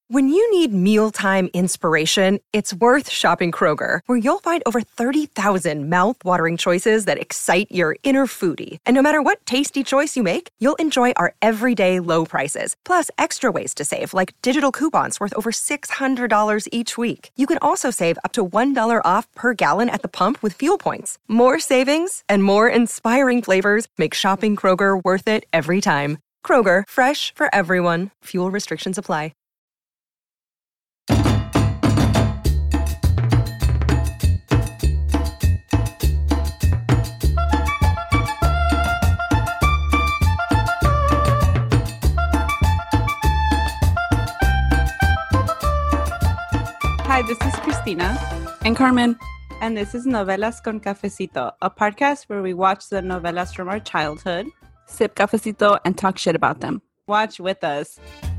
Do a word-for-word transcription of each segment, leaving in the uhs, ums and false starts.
When you need mealtime inspiration, it's worth shopping Kroger, where you'll find over thirty thousand mouth-watering choices that excite your inner foodie. And no matter what tasty choice you make, you'll enjoy our everyday low prices, plus extra ways to save, like digital coupons worth over six hundred dollars each week. You can also save up to one dollar off per gallon at the pump with fuel points. More savings and more inspiring flavors make shopping Kroger worth it every time. Kroger, fresh for everyone. Fuel restrictions apply. Hi, this is Christina. And Carmen. And this is Novelas con Cafecito, a podcast where we watch the novelas from our childhood, sip cafecito, and talk shit about them. Watch with us.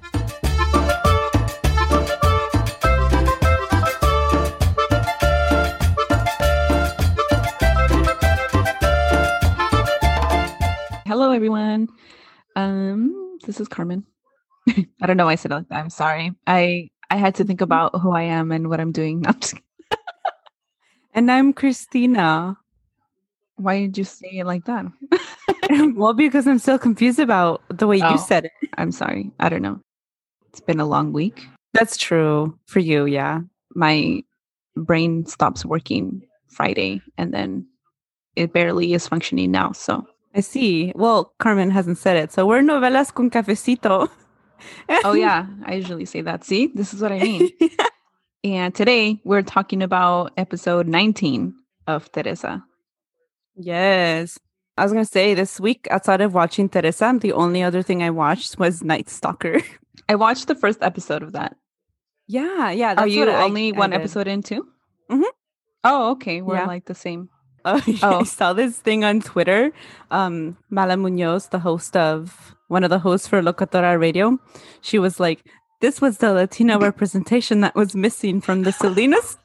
Hello, everyone. Um, this is Carmen. I don't know why I said it like that. I'm sorry. I I had to think about who I am and what I'm doing. No, I'm just and I'm Christina. Why did you say it like that? Well, because I'm still confused about the way oh, you said it. I'm sorry. I don't know. It's been a long week. That's true. For you, yeah. My brain stops working Friday, and then it barely is functioning now. So I see. Well, Carmen hasn't said it. So we're Novelas con Cafecito. Oh, yeah. I usually say that. See, this is what I mean. And today we're talking about episode nineteen of Teresa. Yes. I was going to say this week, outside of watching Teresa, the only other thing I watched was Night Stalker. I watched the first episode of that. Yeah. Yeah. That's Are you I, only I one did. episode in too? Mm-hmm. Oh, okay. We're yeah. like the same. Oh, oh. I saw this thing on Twitter. Um, Mala Munoz, the host of one of the hosts for Locatora Radio, she was like, "This was the Latino representation that was missing from the Salinas."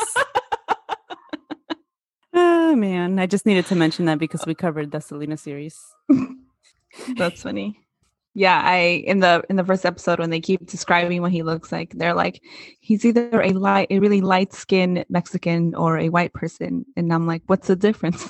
Oh man, I just needed to mention that because we covered the Selena series. That's funny. Yeah, I in the in the first episode when they keep describing what he looks like, they're like, he's either a light, a really light skinned Mexican or a white person, and I'm like, what's the difference?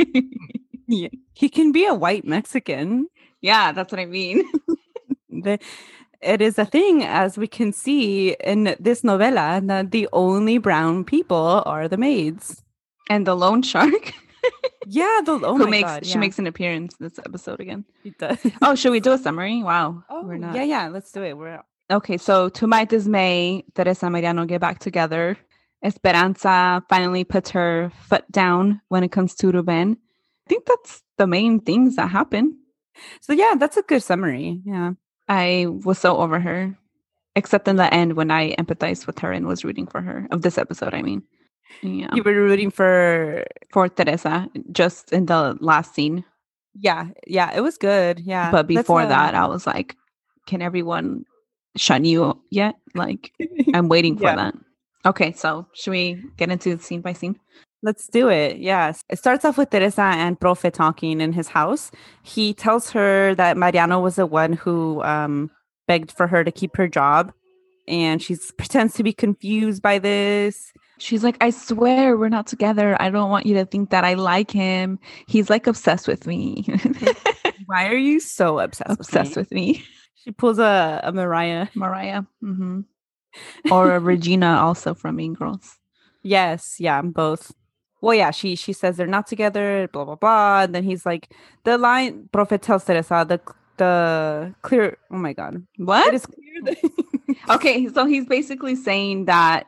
Yeah, he can be a white Mexican. Yeah, that's what I mean. the, it is a thing, as we can see in this novela, that the only brown people are the maids and the loan shark. Yeah, the oh Who my makes God, she yeah. makes an appearance this episode again. He does. Oh, should we do a summary? Wow. Oh, we're not. Yeah, yeah, let's do it. We're okay. So to my dismay, Teresa and Mariano get back together. Esperanza finally puts her foot down when it comes to Ruben. I think that's the main things that happen. So yeah, that's a good summary. Yeah, I was so over her, except in the end when I empathized with her and was rooting for her. Of this episode, I mean. Yeah. You were rooting for for Teresa just in the last scene. Yeah, yeah, it was good. Yeah. But before a... that, I was like, can everyone shun you yet? Like, I'm waiting for yeah. that. Okay, so should we get into scene by scene? Let's do it. Yes. It starts off with Teresa and Profe talking in his house. He tells her that Mariano was the one who um, begged for her to keep her job. And she pretends to be confused by this. She's like, I swear we're not together. I don't want you to think that I like him. He's like obsessed with me. Why are you so obsessed, obsessed with me? with me? She pulls a, a Mariah. Mariah. Mm-hmm. Or a Regina also from Mean Girls. Yes. Yeah, both. Well, yeah, she she says they're not together, blah, blah, blah. And then he's like, the line, Profe tells Teresa, the, the clear, oh my God. What? It is clear that- okay, so he's basically saying that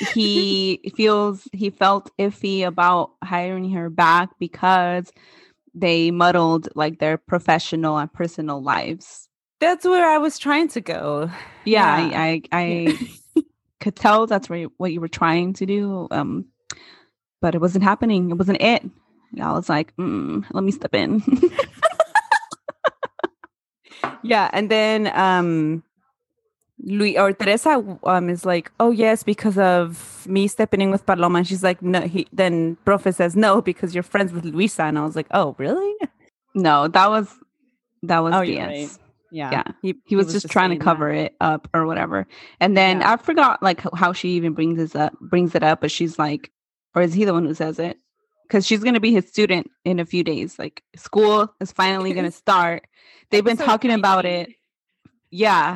he feels he felt iffy about hiring her back because they muddled like their professional and personal lives. That's where I was trying to go. Yeah, yeah. I I, I could tell that's where you, what you were trying to do, um, but it wasn't happening. It wasn't it. And I was like, mm, let me step in. Yeah, and then um. Luis or Teresa um is like, oh yes, because of me stepping in with Paloma. And she's like, no. He then Profe says no because you're friends with Luisa. And I was like, oh really? No, that was that was oh, B S. Right. Yeah. Yeah. He, He, he was, was just, just trying to cover that. it up or whatever. And then yeah. I forgot like how she even brings this up, brings it up, but she's like, or is he the one who says it? Because she's going to be his student in a few days. Like school is finally going to start. They've been talking nineteen. About it. Yeah.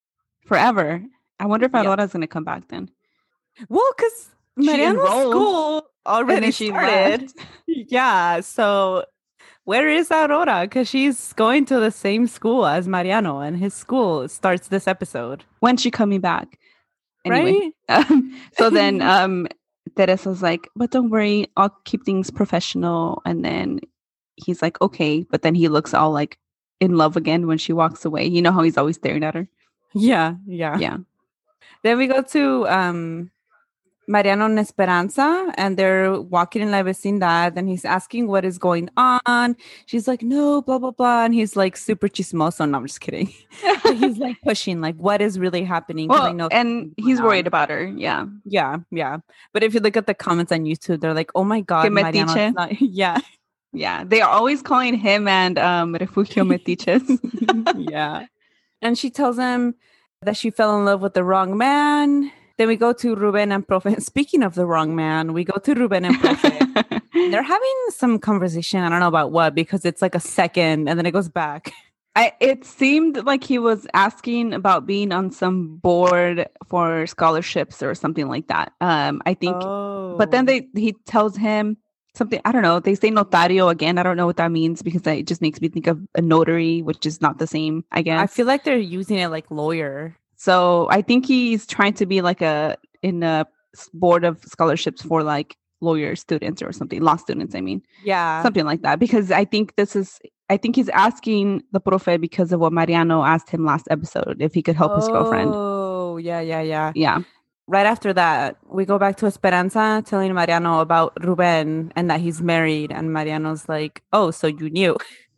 Forever. I wonder if Aurora's yep. going to come back then. Well, because Mariano's school already started. Yeah. So where is Aurora? Because she's going to the same school as Mariano, and his school starts this episode. When's she coming back? Anyway. Right? Um, so then um, Teresa's like, but don't worry, I'll keep things professional. And then he's like, okay. But then he looks all like in love again when she walks away. You know how he's always staring at her? Yeah. Yeah. Yeah. Then we go to um, Mariano and Esperanza, and they're walking in La Vecindad, and he's asking what is going on. She's like, no, blah, blah, blah. And he's like super chismoso. No, I'm just kidding. But he's like pushing, like, what is really happening? Well, I know and he's on. worried about her. Yeah. Yeah. Yeah. But if you look at the comments on YouTube, they're like, oh my God, Mariano. Not... Yeah. Yeah. They are always calling him and um, Refugio Metiches. Yeah. And she tells him that she fell in love with the wrong man. Then we go to Ruben and Profe. Speaking of the wrong man, we go to Ruben and Profe. They're having some conversation. I don't know about what, because it's like a second and then it goes back. I, it seemed like he was asking about being on some board for scholarships or something like that. Um, I think, oh. But then they he tells him something. I don't know. They say notario again. I don't know what that means because it just makes me think of a notary, which is not the same, I guess. I feel like they're using it like lawyer. So I think he's trying to be like a in a board of scholarships for like lawyer students or something, law students. I mean, yeah, something like that. Because I think this is, I think he's asking the profe because of what Mariano asked him last episode, if he could help oh, his girlfriend. Oh, yeah, yeah, yeah, yeah. Right after that, we go back to Esperanza telling Mariano about Ruben and that he's married, and Mariano's like, "Oh, so you knew."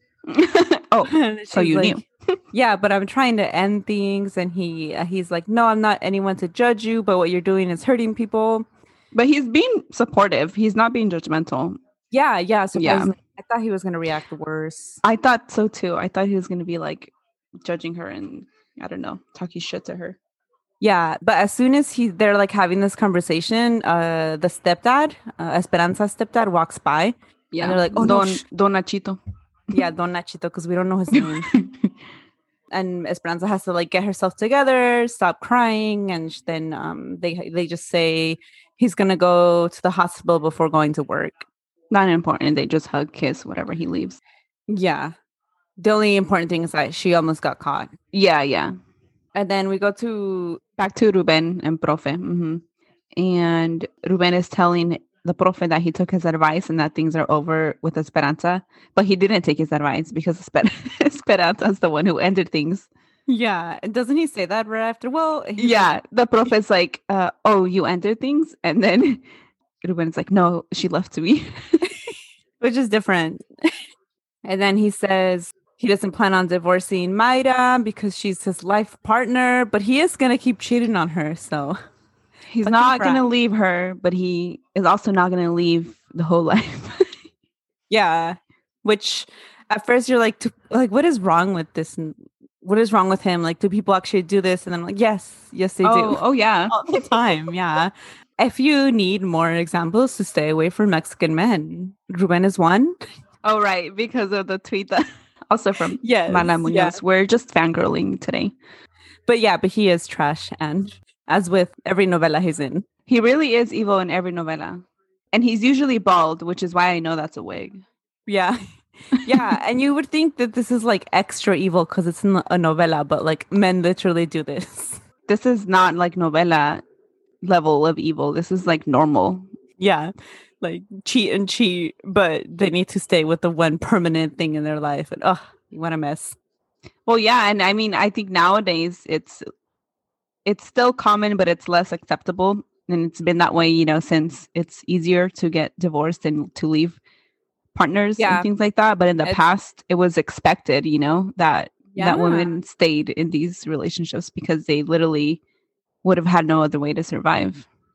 Oh, so you like, knew. Yeah, but I'm trying to end things, and he uh, he's like, no, I'm not anyone to judge you, but what you're doing is hurting people. But he's being supportive. He's not being judgmental. Yeah, yeah. So yeah. I thought he was going to react worse. I thought so too. I thought he was going to be like judging her and I don't know, talking shit to her. Yeah, but as soon as he they're like having this conversation, uh, the stepdad, uh, Esperanza's stepdad, walks by. Yeah, and they're like, oh, Don no, sh-. Don Nachito. Yeah, Don Nachito, because we don't know his name. And Esperanza has to like get herself together, stop crying, and then um, they they just say he's gonna go to the hospital before going to work. Not important. They just hug, kiss, whatever. He leaves. Yeah. The only important thing is that she almost got caught. Yeah, yeah. And then we go to back to Ruben and Profe. Mm-hmm. And Ruben is telling the Profe that he took his advice and that things are over with Esperanza. But he didn't take his advice because Esper- Esperanza is the one who ended things. Yeah. Doesn't he say that right after? Well, yeah. The Profe's like, uh, oh, you ended things? And then Ruben's like, no, she left to me. Which is different. And then he says he doesn't plan on divorcing Mayra because she's his life partner, but he is going to keep cheating on her. So he's not going to leave her, but he is also not going to leave the whole life. Yeah. Which at first you're like, to, like, what is wrong with this? What is wrong with him? Like, do people actually do this? And I'm like, yes, yes, they oh, do. Oh, yeah. All the time. Yeah. If you need more examples to stay away from Mexican men, Ruben is one. Oh, right. Because of the tweet that also from yes, Mana Munoz. Yeah. We're just fangirling today. But yeah, but he is trash. And as with every novela he's in. He really is evil in every novela. And he's usually bald, which is why I know that's a wig. Yeah. Yeah. And you would think that this is like extra evil because it's in a novela, but like men literally do this. This is not like novela level of evil. This is like normal. Yeah. Like cheat and cheat, but they need to stay with the one permanent thing in their life. And oh, what a mess. Well, yeah. And I mean, I think nowadays it's it's still common, but it's less acceptable. And it's been that way, you know, since it's easier to get divorced and to leave partners yeah. and things like that. But in the it's, past, it was expected, you know, that yeah. that women stayed in these relationships because they literally would have had no other way to survive.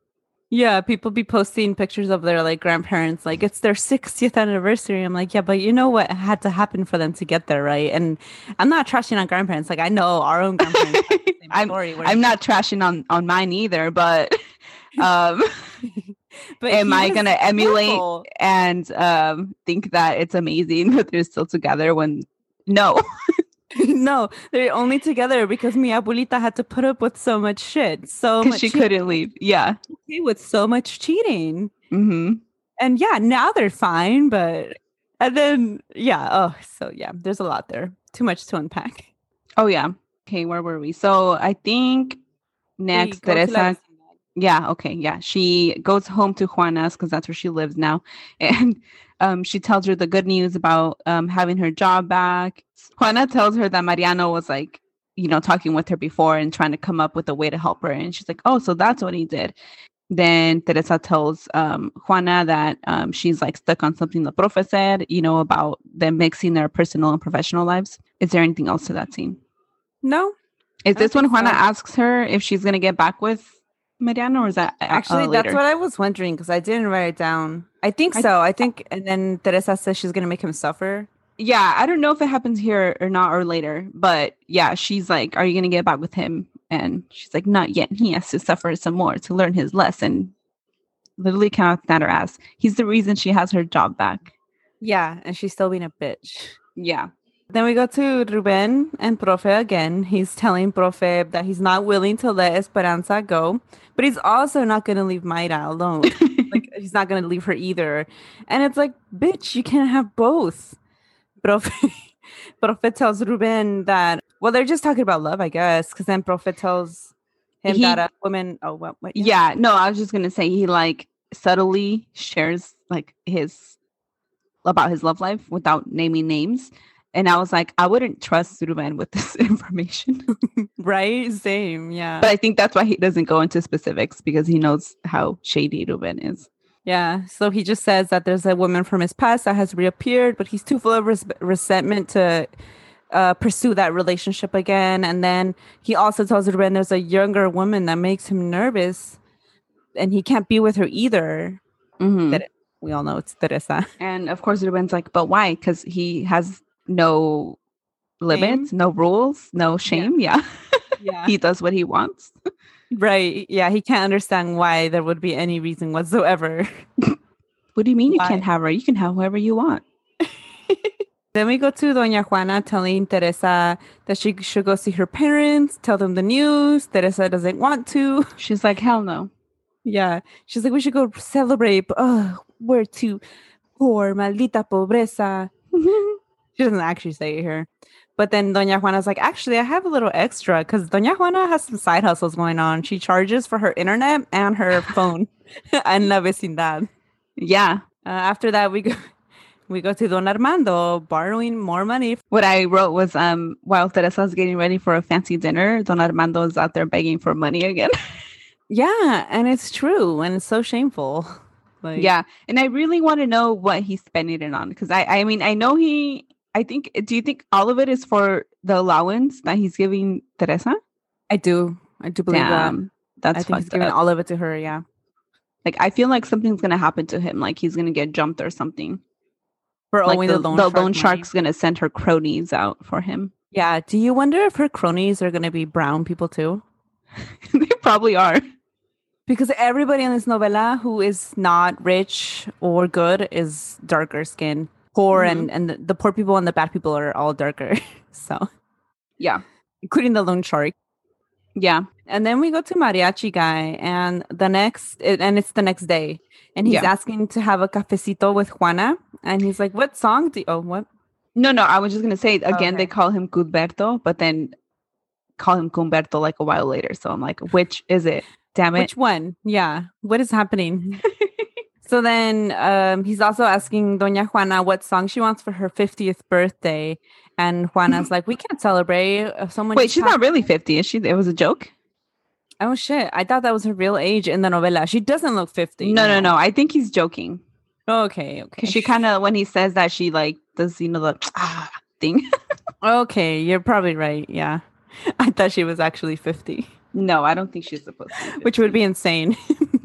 Yeah, people be posting pictures of their like grandparents, like it's their sixtieth anniversary. I'm like, yeah, but you know what had to happen for them to get there, right? And I'm not trashing on grandparents. Like I know our own grandparents have the same I'm story. Where I'm not trashing on on mine either, but um but am he I was gonna emulate careful. and um think that it's amazing that they're still together when no. No, they're only together because mi abuelita had to put up with so much shit, so Because much she cheating, couldn't leave. Yeah. with so much cheating. Mm-hmm. And yeah, now they're fine, but and then yeah, oh, so yeah, there's a lot there. Too much to unpack. Oh yeah. Okay, where were we? So I think We next go to la Teresa. vecindad. Yeah, okay, yeah. She goes home to Juana's because that's where she lives now. And um, she tells her the good news about um, having her job back. Juana tells her that Mariano was like, you know, talking with her before and trying to come up with a way to help her. And she's like, oh, so that's what he did. Then Teresa tells um, Juana that um, she's like stuck on something the profe said, you know, about them mixing their personal and professional lives. Is there anything else to that scene? No, Is I this don't when think Juana so. asks her if she's going to get back with Mariano, or is that uh, Actually, uh, that's later? what I was wondering because I didn't write it down. I think I- so. I think, and then Teresa says she's gonna make him suffer. Yeah, I don't know if it happens here or not or later, but yeah, she's like, are you going to get back with him? And she's like, not yet. He has to suffer some more to learn his lesson. Literally cannot stand her ass. He's the reason she has her job back. Yeah, and she's still being a bitch. Yeah. Then we go to Ruben and Profe again. He's telling Profe that he's not willing to let Esperanza go, but he's also not going to leave Mayra alone. Like he's not going to leave her either. And it's like, bitch, you can't have both. Profe, Profe tells Ruben that, well, they're just talking about love, I guess, because then Profe tells him He- that a woman, oh, what, what? Yeah, no, I was just going to say he like subtly shares like his about his love life without naming names. And I was like, I wouldn't trust Ruben with this information. Right? Same, yeah. But I think that's why he doesn't go into specifics because he knows how shady Ruben is. Yeah, so he just says that there's a woman from his past that has reappeared, but he's too full of res- resentment to uh, pursue that relationship again. And then he also tells Ruben there's a younger woman that makes him nervous, and he can't be with her either. Mm-hmm. That we all know it's Teresa. And of course, Ruben's like, but why? Because he has no limits, no rules, no shame. Yeah. Yeah. He does what he wants. Right. Yeah, he can't understand why there would be any reason whatsoever. What do you mean you Why? can't have her? You can have whoever you want. Then we go to Doña Juana telling Teresa that she should go see her parents, tell them the news. Teresa doesn't want to. She's like, hell no. Yeah. She's like, we should go celebrate. But, oh, we're too poor. Maldita pobreza. She doesn't actually say it here. But then Doña Juana's like, actually, I have a little extra because Doña Juana has some side hustles going on. She charges for her internet and her phone and La Vecindad. Yeah. Uh, after that, we go we go to Don Armando borrowing more money. What I wrote was um while Teresa's getting ready for a fancy dinner, Don Armando is out there begging for money again. Yeah, and it's true, and it's so shameful. Like, Yeah. And I really want to know what he's spending it on. Because I, I mean, I know he I think do you think all of it is for the allowance that he's giving Teresa? I do. I do believe Damn. that. That's I think he's fucked giving up. all of it to her. Yeah. Like I feel like something's gonna happen to him, like he's gonna get jumped or something. For Like owing the, the loan the shark loan money. shark's gonna send her cronies out for him. Yeah. Do you wonder if her cronies are going to be brown people too? They probably are. Because everybody in this novela who is not rich or good is darker skin. Poor Mhm. and, and the, the poor people and the bad people are all darker. So, Yeah. including the loan shark. Yeah. And then we go to Mariachi Guy, and the next, it, and it's the next day, and he's Yeah. asking to have a cafecito with Juana, and he's like, "What song do? You, oh, what? No, no, I was just gonna say again. okay. They call him Cudberto, but then call him Cumberto like a while later. So I'm like, which is it? Damn it! Which one? Yeah, what is happening?" So then um, he's also asking Doña Juana what song she wants for her fiftieth birthday, and Juana's like, "We can't celebrate. If someone Wait, just she's passed not really fifty, is she? It was a joke. Oh shit! I thought that was her real age in the novela. She doesn't look fifty. No, no, no. I think he's joking Okay, okay. because she kind of when he says that she like does you know the ah thing. Okay, you're probably right. Yeah. I thought she was actually fifty, No, I don't think she's supposed to. Be which would be insane.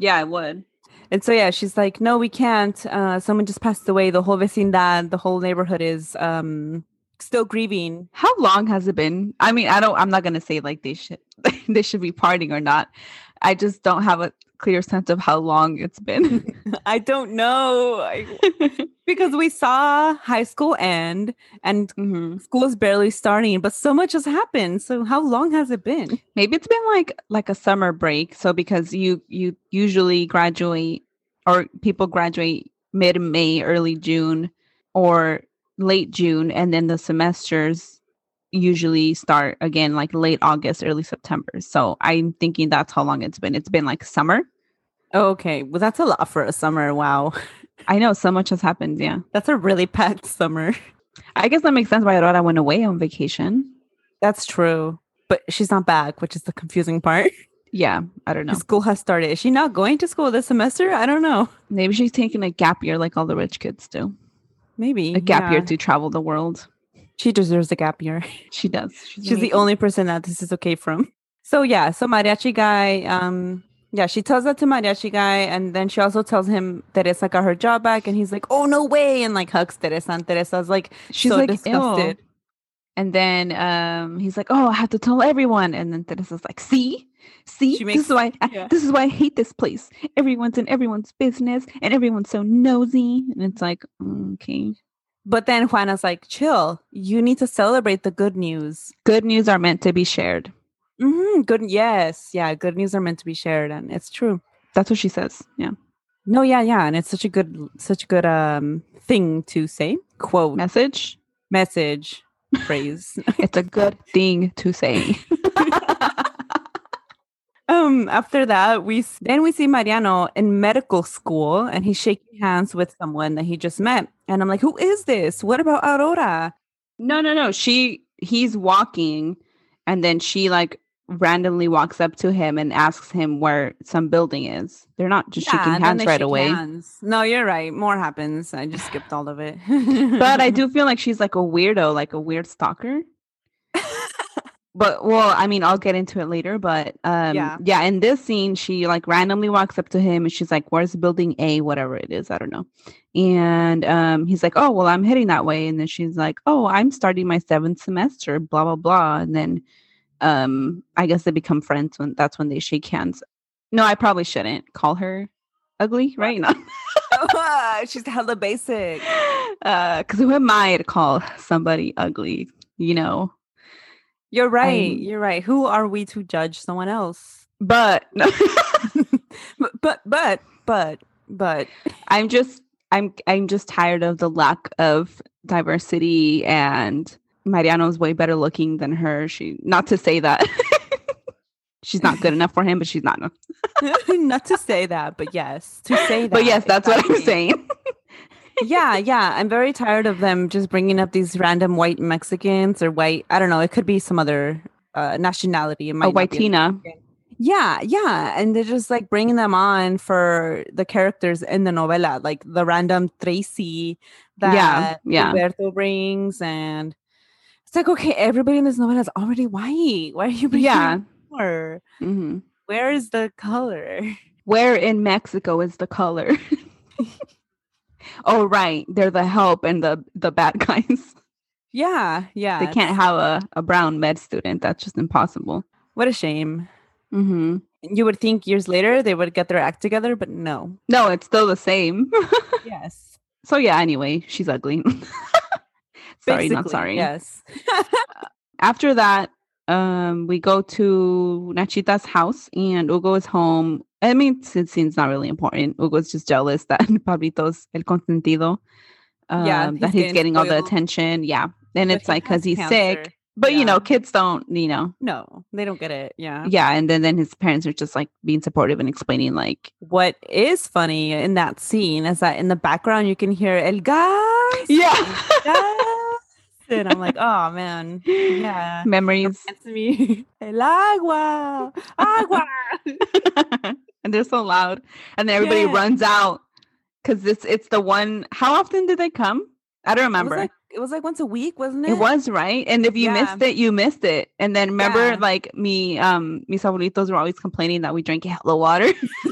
Yeah, I would. And so, yeah, she's like, no, we can't. Uh, someone just passed away. The whole vecindad, the whole neighborhood is um, still grieving. How long has it been? I mean, I don't, I'm not going to say like they should, they should be partying or not. I just don't have a clear sense of how long it's been. I don't know. I, because we saw high school end and mm-hmm. school is barely starting, but so much has happened. So how long has it been? Maybe it's been like like a summer break. So because you you usually graduate, or people graduate mid-May, early June, or late June, and then the semesters usually start again like late August, early September. So I'm thinking that's how long it's been. It's been like summer. Okay, well, that's a lot for a summer. Wow. I know, so much has happened. Yeah. That's a really packed summer. I guess that makes sense why Aurora went away on vacation. That's true. But she's not back, which is the confusing part. Yeah, I don't know. School has started. Is she not going to school this semester? I don't know. Maybe she's taking a gap year like all the rich kids do. Maybe. A gap yeah. year to travel the world. She deserves a gap year. She does. She's, she's the only person that this is okay from. So, yeah. So, Mariachi guy... um. Yeah, she tells that to Mariachi guy, and then she also tells him Teresa got her job back, and he's like, "Oh, no way!" and like hugs Teresa, and Teresa's like, she's so like, disgusted. Ew. And then um, he's like, "Oh, I have to tell everyone," and then Teresa's like, "See, see, makes, this is why yeah. I, this is why I hate this place. Everyone's in everyone's business, and everyone's so nosy." And it's like, okay. But then Juana's like, "Chill. You need to celebrate the good news. Good news are meant to be shared." Mm-hmm. Good. Yes. Yeah. Good news are meant to be shared. And it's true. That's what she says. Yeah. No. Yeah. Yeah. And it's such a good, such a good um thing to say. Quote. Message. Message. Phrase. It's a good thing to say. um. After that, we then we see Mariano in medical school, and he's shaking hands with someone that he just met. And I'm like, who is this? What about Aurora? No, no, no. She. He's walking, and then she like randomly walks up to him and asks him where some building is. They're not just yeah, shaking hands right away. Hands. No, you're right. More happens. I just skipped all of it. But I do feel like she's like a weirdo, like a weird stalker. But, well, I mean, I'll get into it later. But um, yeah. yeah, in this scene, she like randomly walks up to him and she's like, "Where's building A?" Whatever it is. I don't know. And um, he's like, "Oh, well, I'm heading that way." And then she's like, "Oh, I'm starting my seventh semester, blah, blah, blah." And then um, I guess they become friends when that's when they shake hands. No, I probably shouldn't call her ugly, right? No. She's hella basic. Uh, because who am I to call somebody ugly? You know. You're right. I'm, you're right. Who are we to judge someone else? But, no. but, but, but, but, but, I'm just, I'm, I'm just tired of the lack of diversity, and Mariano's way better looking than her. She, not to say that she's not good enough for him, but she's not. Not to say that, but yes, to say that. But yes, that's exactly what I'm saying. yeah, yeah. I'm very tired of them just bringing up these random white Mexicans or white, I don't know, it could be some other uh, nationality. It might a white Tina. Yeah, yeah. And they're just like bringing them on for the characters in the novela, like the random Tracy that yeah, yeah. Humberto brings. And it's like, okay, everybody in this novela is already white. Why are you bringing yeah. more? Mm-hmm. Where is the color? Where in Mexico is the color? Oh, right. They're the help and the, the bad guys. Yeah, yeah. They can't have a, a brown med student. That's just impossible. What a shame. Mm-hmm. You would think years later they would get their act together, but no. No, it's still the same. Yes. So yeah, anyway, she's ugly. Sorry, Basically, not sorry. Yes. After that, um, we go to Nachita's house, and Hugo is home. I mean, it seems not really important. Hugo's just jealous that Pablito's el consentido. Um, yeah, he's that he's getting, getting all the attention. Yeah. And but it's like because he's cancer. sick. But, yeah. you know, kids don't, you know. No, they don't get it. Yeah. Yeah. And then, then his parents are just like being supportive and explaining like. What is funny in that scene is that in the background you can hear El Gas. Yeah. El gas. And I'm like, oh, man. Yeah. Memories. To me. El agua. Agua. And they're so loud. And then everybody yeah. runs out. Because it's, it's the one. How often did they come? I don't remember. It was, like, it was like once a week, wasn't it? It was, right? And if you Yeah. missed it, you missed it. And then remember, Yeah. like me, um, mis abuelitos were always complaining that we drank hella water.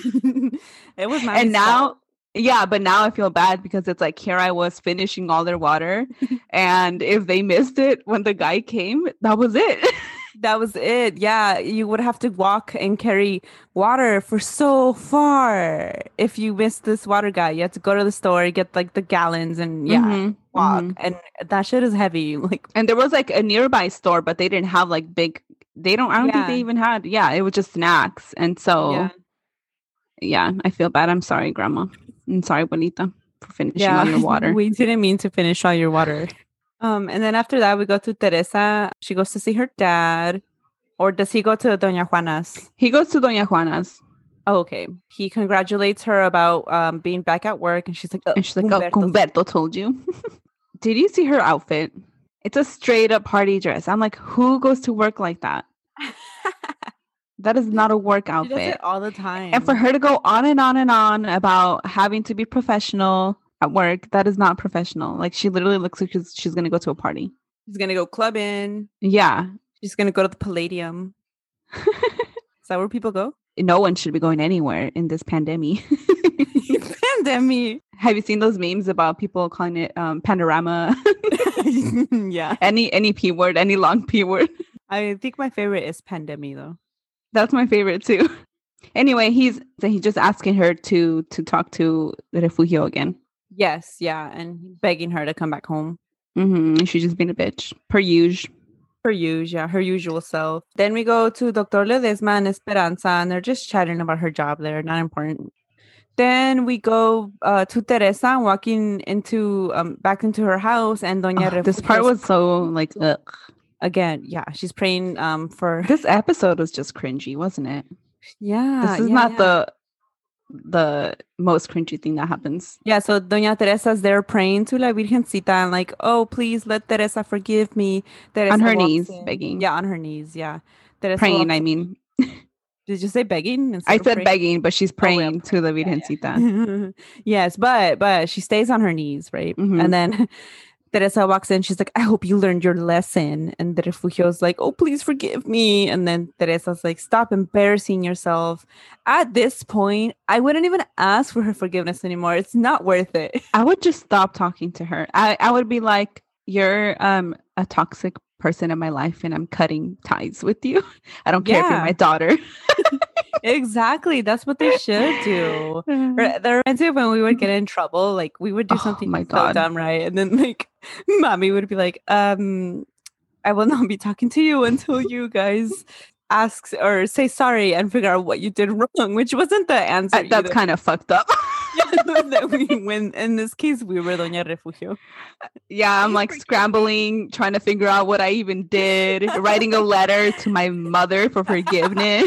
It was my And now, fault. yeah, but now I feel bad because it's like here I was finishing all their water. And if they missed it when the guy came, that was it. That was it. Yeah, you would have to walk and carry water for so far. If you missed this water guy, you had to go to the store, get like the gallons, and yeah, Mhm, walk. mhm. And that shit is heavy. Like, And there was like a nearby store, but they didn't have like big. They don't. I don't think Yeah. they even had. Yeah, it was just snacks. And so, yeah, yeah, I feel bad. I'm sorry, Grandma. I'm sorry, Bonita, for finishing yeah. all your water. We didn't mean to finish all your water. Um, and then after that, we go to Teresa. She goes to see her dad, or does he go to Doña Juana's? He goes to Doña Juana's, Oh, okay. He congratulates her about um being back at work, and she's like, oh, and she's like, "Oh, Humberto." Humberto told you." Did you see her outfit? It's a straight up party dress. I'm like, who goes to work like that? That is not a work She does outfit. it all the time. And for her to go on and on and on about having to be professional at work, that is not professional. Like she literally looks like she's, she's going to go to a party. she's gonna go clubbing. Yeah. She's gonna go to the Palladium. Is that where people go? No one should be going anywhere in this pandemic. Pandemic. Have you seen those memes about people calling it um, panorama? Yeah. any any P word, any long P word. I think my favorite is pandemic though. That's my favorite too. Anyway, he's so he's just asking her to to talk to Refugio again. Yes, yeah, and begging her to come back home. Mm-hmm. She's just being a bitch, per usual. Her usual, yeah, her usual self. Then we go to Doctor Ledesma and Esperanza, and they're just chatting about her job there, not important. Then we go uh, to Teresa walking into um, back into her house, and Doña Oh, this part Refugio's- was so like ugh. again, yeah, she's praying um for This episode was just cringy, wasn't it? yeah. This is yeah, not yeah. the the most cringy thing that happens. Yeah, so Doña Teresa's there praying to La Virgencita and like, oh, please let Teresa forgive me. Teresa On her walks knees, in- begging. Yeah, on her knees, yeah. Teresa Praying, walks I in- mean. Did you say begging? instead I of said praying? begging, but she's Oh, well, praying to the Virgencita. Yes, but but she stays on her knees, right? Mhm. And then Teresa walks in. She's like, I hope you learned your lesson. And the Refugio's like, oh, please forgive me. And then Teresa's like, stop embarrassing yourself. At this point, I wouldn't even ask for her forgiveness anymore. It's not worth it. I would just stop talking to her. I, I would be like, you're um a toxic person in my life and I'm cutting ties with you. I don't care if you're Yeah. my daughter. Exactly. That's what they should do. Re- That reminds me of when we would get in trouble. Like we would do Oh something my so God. dumb, right? And then like mommy would be like, um, I will not be talking to you until you guys ask or say sorry and figure out what you did wrong, which wasn't the answer. Uh, that's either. kind of fucked up. Yeah, that we when in this case we were Doña Refugio. Yeah, I'm like scrambling, trying to figure out what I even did, writing a letter to my mother for forgiveness,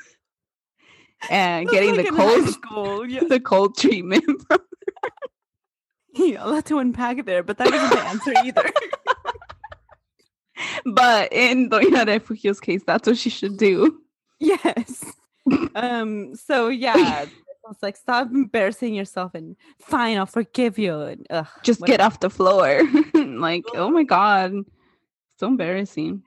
and getting Like the in high cold, school. Yeah. the cold treatment. From Yeah, a lot to unpack there, but that wasn't the answer either. But in Doña Refugio's case, that's what she should do. Yes. Um. So yeah, I was like, stop embarrassing yourself, and fine, I'll forgive you. And, ugh, Just get whatever. off the floor. Like, oh my God, so embarrassing.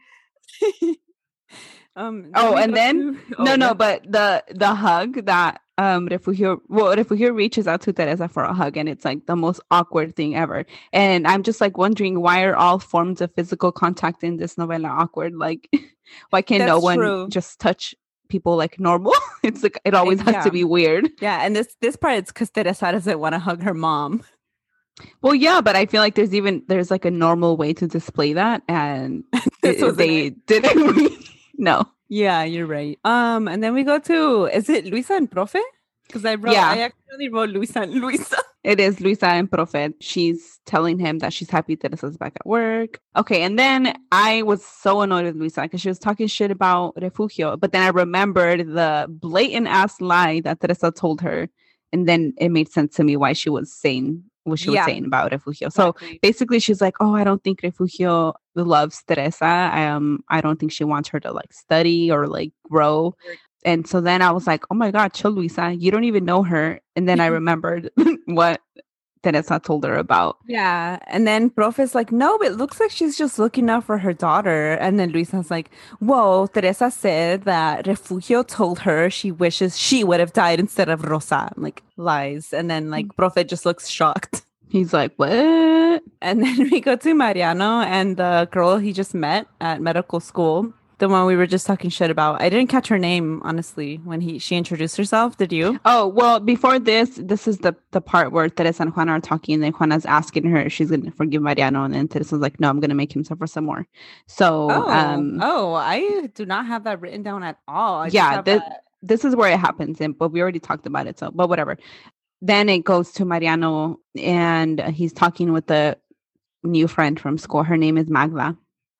Um. then Oh, we and go then to- no, oh, no, yeah. but the the hug that um Refugio, well, Refugio reaches out to Teresa for a hug, and it's like the most awkward thing ever. And I'm just like wondering, why are all forms of physical contact in this novela awkward? Like, why can't no That's one true. just touch people like normal? It's like it always has yeah. to be weird. Yeah, and this this part it's because Teresa doesn't want to hug her mom. Well, yeah, but I feel like there's even there's like a normal way to display that, and This it- wasn't they it. didn't. Really, no. Yeah, you're right. Um, and then we go to is it Luisa and Profe? Because I wrote Yeah. I actually wrote Luisa and Luisa. It is Luisa and Prophet. She's telling him that she's happy Teresa's back at work. Okay, and then I was so annoyed with Luisa because she was talking shit about Refugio, but then I remembered the blatant ass lie that Teresa told her, and then it made sense to me why she was saying what she Yeah. was saying about Refugio. So Exactly. basically, she's like, "Oh, I don't think Refugio loves Teresa. Um, I don't think she wants her to like study or like grow." And so then I was like, "Oh my God, chill, Luisa. You don't even know her." And then I remembered what Teresa told her about. Yeah. And then Profe's like, no, it looks like she's just looking out for her daughter. And then Luisa's like, whoa, Teresa said that Refugio told her she wishes she would have died instead of Rosa. I'm like, lies. And then like Profe just looks shocked. He's like, what? And then we go to Mariano and the girl he just met at medical school. The one we were just talking shit about. I didn't catch her name, honestly, when he she introduced herself. Did you? Oh, well, before this, this is the, the part where Teresa and Juana are talking, and then Juana's asking her if she's going to forgive Mariano, and then Teresa's like, no, I'm going to make him suffer some more. So, oh, um, oh, I do not have that written down at all. I yeah, th- that... this is where it happens, and but we already talked about it, so, but whatever. Then it goes to Mariano, and he's talking with the new friend from school. Her name is Magda.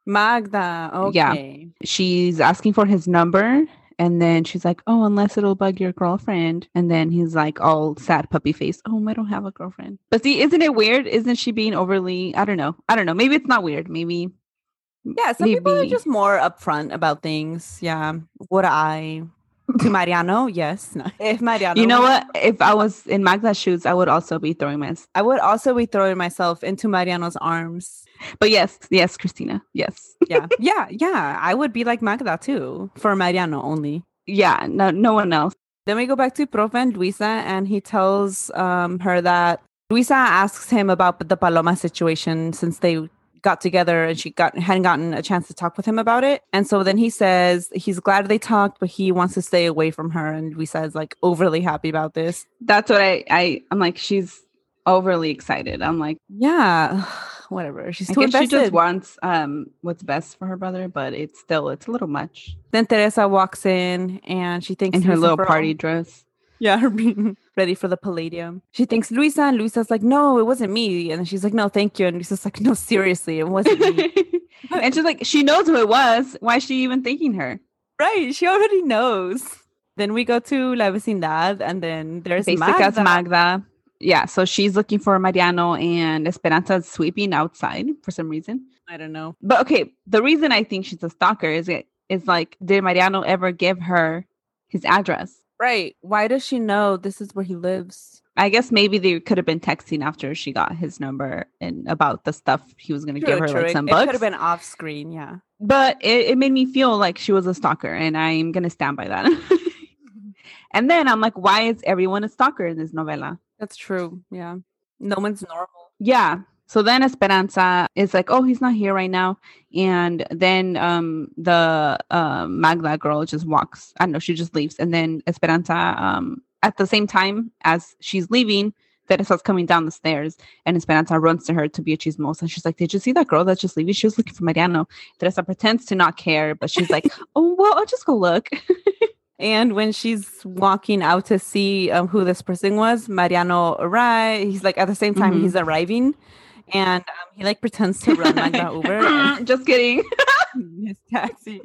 Magda, okay. Yeah. She's asking for his number, and then she's like, oh, unless it'll bug your girlfriend. And then he's like, all sad puppy face. Oh, I don't have a girlfriend. But see, isn't it weird? Isn't she being overly, I don't know. I don't know. Maybe it's not weird. Maybe. Yeah, some maybe. people are just more upfront about things. Yeah. Would I? To Mariano, yes. No. If Mariano, you know what? If I was in Magda's shoes, I would also be throwing my. I would also be throwing myself into Mariano's arms. But yes, yes, Christina, yes. yeah, yeah, yeah. I would be like Magda too, for Mariano only. Yeah, no, no one else. Then we go back to Profe and Luisa, and he tells um, her that Luisa asks him about the Paloma situation since they got together and she got hadn't gotten a chance to talk with him about it. And so then he says he's glad they talked, but he wants to stay away from her. And Luisa is like overly happy about this. That's what I, I I'm like, she's overly excited. I'm like, yeah, whatever. She's too I guess invested. She just wants um what's best for her brother, but it's still it's a little much. Then Teresa walks in and she thinks in her Luisa little for party all- dress. Yeah, her being ready for the Palladium. She thinks Luisa, and Luisa's like, no, it wasn't me. And she's like, no, thank you. And Luisa's like, no, seriously, it wasn't me. And she's like, she knows who it was. Why is she even thanking her? Right, she already knows. Then we go to La Vecindad, and then there's Basic Magda. as Magda. Yeah, so she's looking for Mariano, and Esperanza's sweeping outside for some reason. I don't know. But okay, the reason I think she's a stalker is it is like, did Mariano ever give her his address? Right. Why does she know this is where he lives? I guess maybe they could have been texting after she got his number and about the stuff he was going to give her, true. like some it, bucks. It could have been off screen, yeah. But it, it made me feel like she was a stalker, and I'm going to stand by that. And then I'm like, why is everyone a stalker in this novela? That's true, yeah. No one's normal. Yeah. So then Esperanza is like, oh, he's not here right now. And then um, the uh, Magda girl just walks. I don't know, she just leaves. And then Esperanza, um, at the same time as she's leaving, Teresa's coming down the stairs. And Esperanza runs to her to be a chismosa. And she's like, did you see that girl that's just leaving? She was looking for Mariano. Teresa pretends to not care, but she's like, oh, well, I'll just go look. And when she's walking out to see um, who this person was, Mariano arrives. He's like, at the same time, mm-hmm. he's arriving. And um, he like pretends to run Magda over. And just kidding. His taxi.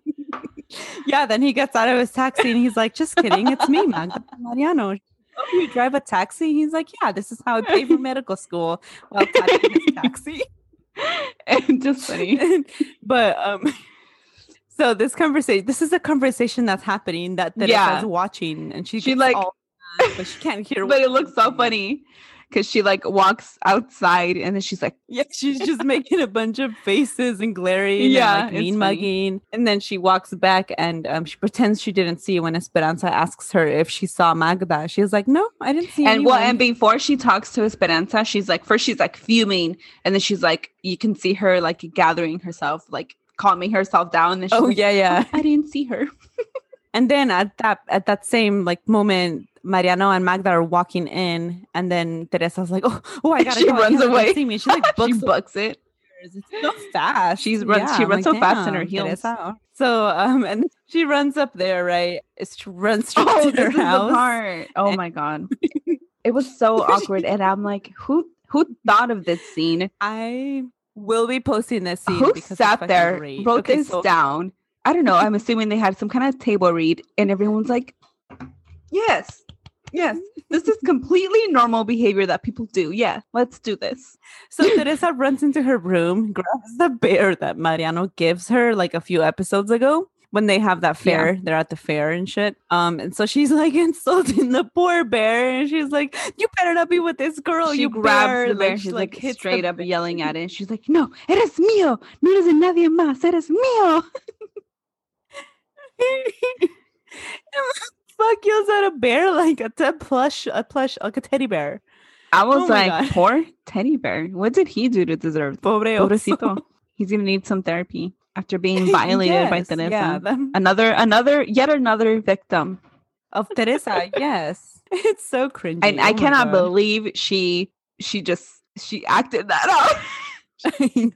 Yeah, then he gets out of his taxi and he's like, just kidding. It's me, Magda. Mariano. Oh, you drive a taxi? He's like, yeah, this is how I pay for medical school while taxing his taxi. And just funny. But um so this conversation, this is a conversation that's happening that Teresa's yeah. watching, and she, she like, all mad, but she can't hear. But it looks so funny because she like walks outside, and then she's like, yeah, she's just making a bunch of faces and glaring, yeah, and like mean mugging, and then she walks back and um, she pretends she didn't see when Esperanza asks her if she saw Magda. She's like, no, I didn't see. And anyone. well, and before she talks to Esperanza, she's like, first she's like fuming, and then she's like, you can see her like gathering herself, like calming herself down. And she's oh like, yeah, yeah, oh, I didn't see her. And then at that at that same like moment, Mariano and Magda are walking in, and then Teresa's like, "Oh, oh, I gotta she go. runs away. See me." She like books, she books it. It's so fast. She's runs. Yeah, she runs like, so fast in her heels. Teresa. So um, and she runs up there, right? She runs straight oh, to her this house. Is the part. Oh my god, it was so awkward, and I'm like, who who thought of this scene? I will be posting this scene. Who because sat there, great. wrote okay, this so- down? I don't know. I'm assuming they had some kind of table read, and everyone's like, yes, yes, this is completely normal behavior that people do. Yeah, let's do this. So Teresa runs into her room, grabs the bear that Mariano gives her like a few episodes ago, when they have that fair, yeah. they're at the fair and shit. Um, and so she's like insulting the poor bear, and she's like, "You better not be with this girl." She you grabs bear. the bear. Like, she's like, like straight up yelling at it. And she's like, "No, eres mío. No eres de nadie más. Eres mío." Fuck yells at a bear like a t- plush, a plush, like a teddy bear. I was oh like, poor teddy bear. What did he do to deserve? Pobre Pobrecito. He's gonna need some therapy after being violated yes, by Teresa. Yeah, another, another, yet another victim of Teresa. Yes, it's so cringy. And oh I cannot believe she, she just, she acted that out.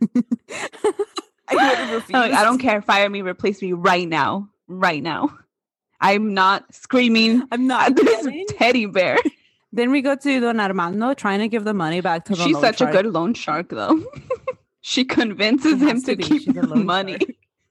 I would have refused. Like, I don't care. Fire me. Replace me right now. Right now. I'm not screaming. I'm not at this teddy bear. Then we go to Don Armando trying to give the money back to the She's loan such shark. a good loan shark, though. She convinces him to, to keep the money.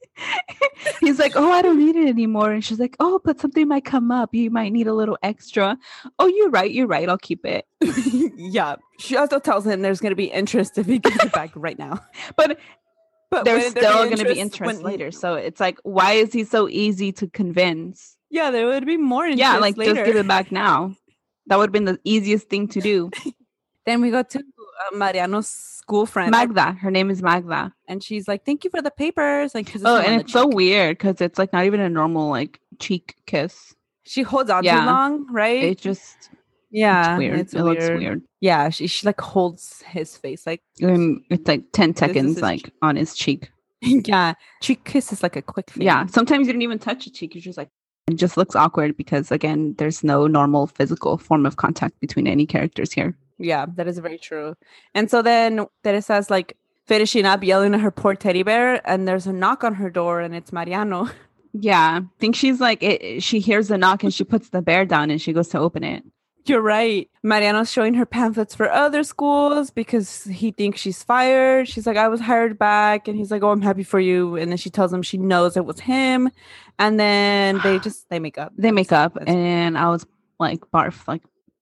He's like, "Oh, I don't need it anymore." And she's like, "Oh, but something might come up. You might need a little extra." "Oh, you're right. You're right. I'll keep it." Yeah. She also tells him there's going to be interest if he gives it back right now. But but there's still going to be interest when, later. So it's like, why is he so easy to convince? Yeah, there would be more interest Yeah, like later. Just give it back now. That would have been the easiest thing to do. Then we go to uh, Mariano's school friend. Magda. Her name is Magda. And she's like, "Thank you for the papers." Like, oh, and it's so weird because it's like not even a normal like cheek kiss. She holds on yeah. too long, right? It just, yeah, it's weird. It's it weird. looks weird. Yeah, she, she like holds his face like. Um, it's like ten seconds like cheek. On his cheek. Yeah, cheek kiss is like a quick thing. Yeah, sometimes you don't even touch a cheek. You're just like, it just looks awkward because again, there's no normal physical form of contact between any characters here. Yeah, that is very true. And so then Teresa's like finishing up yelling at her poor teddy bear, and there's a knock on her door, and it's Mariano. Yeah, I think she's like, it, she hears the knock and she puts the bear down and she goes to open it. You're right. Mariano's showing her pamphlets for other schools because he thinks she's fired. She's like, "I was hired back." And he's like, "Oh, I'm happy for you." And then she tells him she knows it was him. And then they just, they make up. They make up. And I was like, barf, like,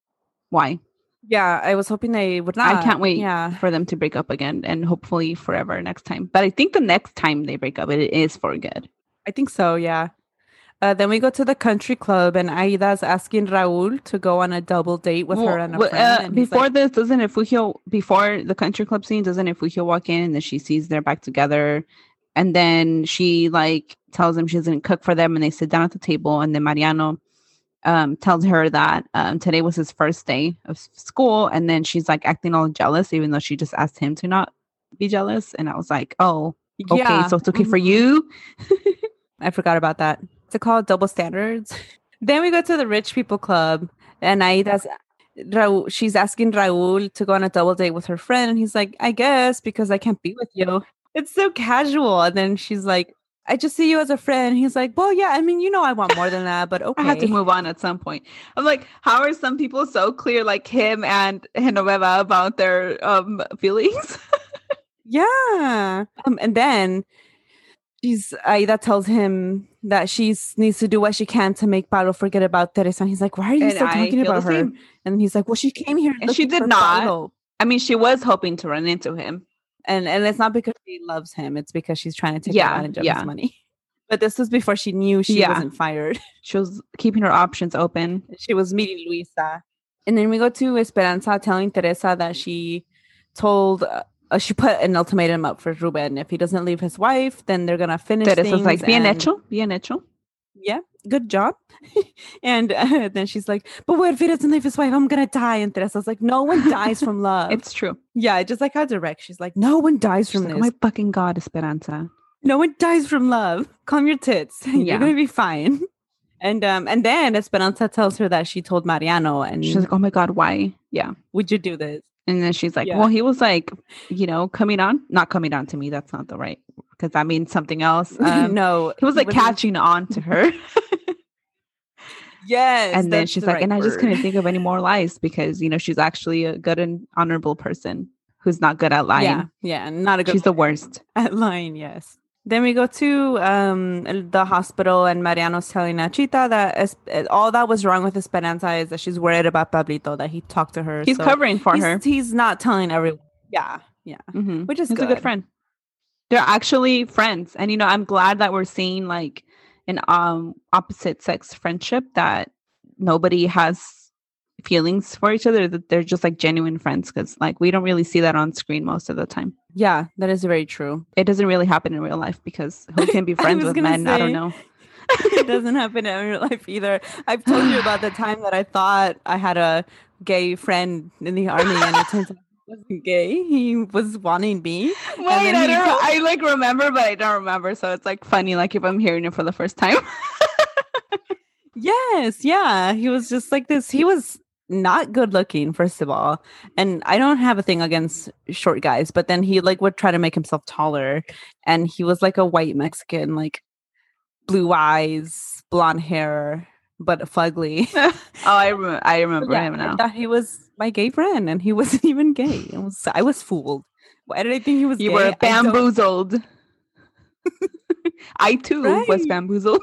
why? Yeah, I was hoping they would not. I can't wait yeah. for them to break up again and hopefully forever next time. But I think the next time they break up, it is for good. I think so, yeah. Uh, then we go to the country club and Aida's asking Raul to go on a double date with well, her and a well, friend. Uh, and before like, this, doesn't Efugio, before the country club scene, doesn't Efugio walk in and then she sees they're back together? And then she like tells him she's going to cook for them and they sit down at the table. And then Mariano um, tells her that um, today was his first day of school. And then she's like acting all jealous, even though she just asked him to not be jealous. And I was like, oh, okay, yeah. So it's okay mm-hmm. for you. I forgot about that. It's called double standards. Then we go to the rich people club and Aida's Raul, she's asking Raul to go on a double date with her friend. And he's like, "I guess because I can't be with you." It's so casual. And then she's like, "I just see you as a friend." He's like, "Well, yeah, I mean, you know, I want more than that, but okay." I have to move on at some point. I'm like, how are some people so clear, like him and Genoveva, about their um feelings? Yeah. Um, and then she's Aida tells him that she needs to do what she can to make Paulo forget about Teresa. And he's like, "Why are you and still talking about her?" Same. And he's like, "Well, she came here and she did not. Paulo. I mean, she was hoping to run into him. And and it's not because she loves him. It's because she's trying to take yeah, advantage of yeah. his money." But this was before she knew she yeah. wasn't fired. She was keeping her options open. She was meeting Luisa. And then we go to Esperanza telling Teresa that she told... Uh, Uh, she put an ultimatum up for Ruben. If he doesn't leave his wife, then they're gonna finish Teresa's things. like, bien and... hecho, bien hecho. Yeah, good job. And uh, then she's like, "But what if he doesn't leave his wife? I'm gonna die." And Teresa's like, "No one dies from love." It's true. Yeah, just like how direct. She's like, "No one dies from she's this. Like, oh my fucking God, Esperanza. No one dies from love. Calm your tits. Yeah. You're gonna be fine." And um, and then Esperanza tells her that she told Mariano, and she's like, "Oh my God, why? Yeah, would you do this?" And then she's like, yeah. "Well, he was like, you know, coming on, not coming on to me. That's not the right, because that means something else." Um, no, he was like catching on to her. Yes. And then she's the like, right and I word. just couldn't think of any more lies because, you know, she's actually a good and honorable person who's not good at lying. Yeah. Yeah. Not a good She's the worst at lying. Yes. Then we go to um, the hospital and Mariano's telling Nachita that es- all that was wrong with Esperanza is that she's worried about Pablito, that he talked to her. He's so covering for he's, her. He's not telling everyone. Yeah. Yeah. Mm-hmm. Which is he's good. a good friend. They're actually friends. And, you know, I'm glad that we're seeing like an um opposite sex friendship that nobody has feelings for each other, that they're just like genuine friends, because like we don't really see that on screen most of the time. Yeah, that is very true. It doesn't really happen in real life, because who can be friends with men? Say, I don't know. It doesn't happen in real life either. I've told you about the time that I thought I had a gay friend in the army, and it turns out he wasn't gay. He was wanting me. Wait, I, don't, told- I like remember, but I don't remember. So it's like funny, like if I'm hearing it for the first time. Yes, yeah. He was just like this. He was not good looking, first of all. And I don't have a thing against short guys, but then he like would try to make himself taller. And he was like a white Mexican, like blue eyes, blonde hair, but fugly. oh, I, rem- I remember yeah, him now. I thought he was my gay friend, and he wasn't even gay. I was, I was fooled. Why did I think he was you gay? You were bamboozled. I, I too right. was bamboozled.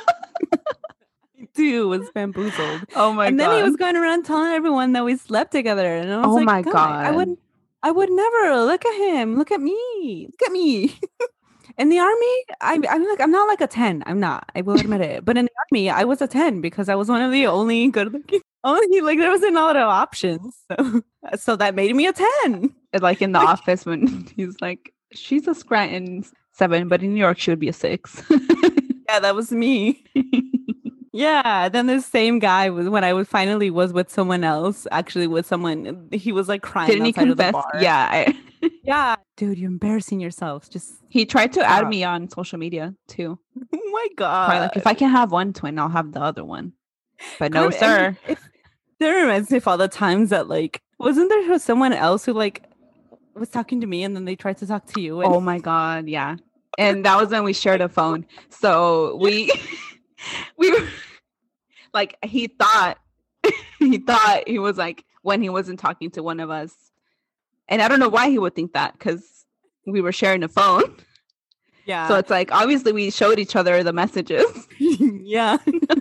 too was bamboozled. Oh my god. And then god. he was going around telling everyone that we slept together. And I was oh like, my god, god. I would I would never. Look at him. Look at me. Look at me. In the army, I, I'm like I'm not like a ten. I'm not. I will admit it. But in the army, I was a ten because I was one of the only good looking. Only like there wasn't a lot of options. So so that made me a ten. Like in the like, office when he's like, she's a Scranton seven, but in New York she would be a six. Yeah, that was me. Yeah, then the same guy was when I was finally was with someone else, actually with someone. He was like crying. Didn't he confess? Of the bar. Yeah, I... yeah, dude, you're embarrassing yourself. Just he tried to stop. Add me on social media too. Oh my god! Probably like if I can have one twin, I'll have the other one. But no, God, sir. If, that reminds me of all the times that like wasn't there someone else who like was talking to me and then they tried to talk to you? And... Oh my god, yeah. And that was when we shared a phone. So we. We were like, he thought, he thought he was like, when he wasn't talking to one of us. And I don't know why he would think that, because we were sharing a phone. Yeah. So it's like, obviously we showed each other the messages. Yeah.